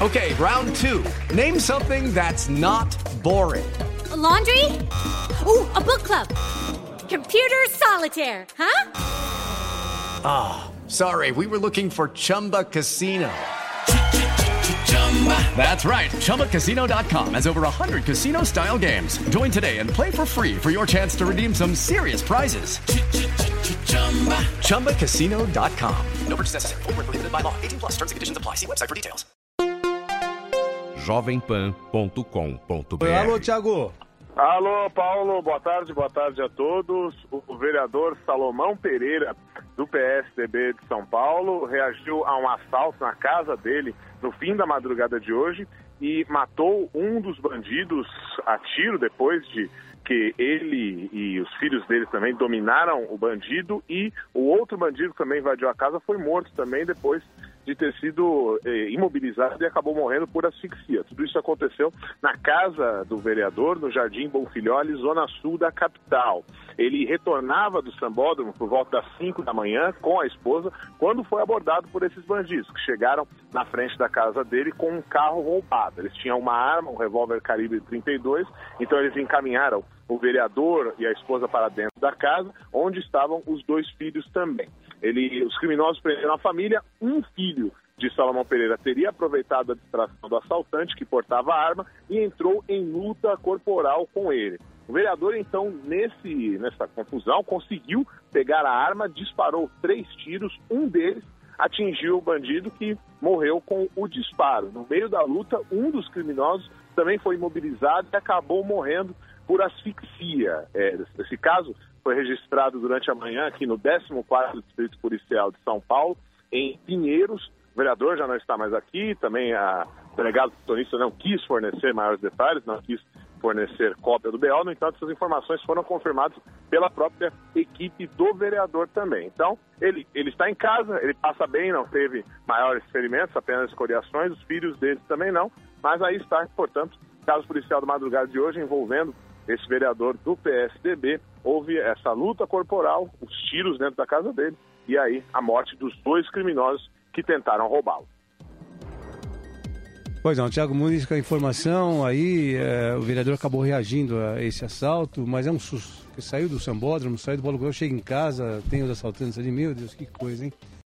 Okay, round 2. Name something that's not boring. A laundry? Ooh, a book club. Computer solitaire, huh? Sorry, we were looking for Chumba Casino. That's right. ChumbaCasino.com has over 100 casino-style games. Join today and play for free for your chance to redeem some serious prizes. ChumbaCasino.com. No purchase necessary. Void where prohibited by law. 18 plus. Terms and conditions apply. See website for details. jovempan.com.br. Alô, Thiago. Alô, Paulo, boa tarde a todos. O vereador Salomão Pereira, do PSDB de São Paulo, reagiu a um assalto na casa dele no fim da madrugada de hoje e matou um dos bandidos a tiro depois de que ele e os filhos dele também dominaram o bandido, e o outro bandido que também invadiu a casa foi morto também depois de ter sido imobilizado e acabou morrendo por asfixia. Tudo isso aconteceu na casa do vereador, no Jardim Bonfilholi, zona sul da capital. Ele retornava do sambódromo por volta das 5 da manhã com a esposa, quando foi abordado por esses bandidos, que chegaram na frente da casa dele com um carro roubado. Eles tinham uma arma, um revólver calibre 32, então eles encaminharam o vereador e a esposa para dentro da casa, onde estavam os dois filhos também. Os criminosos prenderam a família. Um filho de Salomão Pereira teria aproveitado a distração do assaltante, que portava a arma, e entrou em luta corporal com ele. O vereador, então, nessa confusão, conseguiu pegar a arma, disparou 3 tiros, um deles atingiu o bandido, que morreu com o disparo. No meio da luta, um dos criminosos também foi imobilizado e acabou morrendo por asfixia. Esse caso foi registrado durante a manhã aqui no 14º Distrito Policial de São Paulo, em Pinheiros. O vereador já não está mais aqui, também a delegado plantonista não quis fornecer maiores detalhes, não quis fornecer cópia do BO. No entanto, essas informações foram confirmadas pela própria equipe do vereador também. Então, ele está em casa, ele passa bem, não teve maiores ferimentos, apenas escoriações, os filhos dele também não, mas aí está, portanto, caso policial da madrugada de hoje envolvendo esse vereador do PSDB. Houve essa luta corporal, os tiros dentro da casa dele, e aí a morte dos 2 criminosos que tentaram roubá-lo. Pois não, Thiago Muniz com a informação aí, o vereador acabou reagindo a esse assalto, mas é um susto. Ele saiu do sambódromo, saiu do Bolo Grosso, chega em casa, tem os assaltantes ali, meu Deus, que coisa, hein?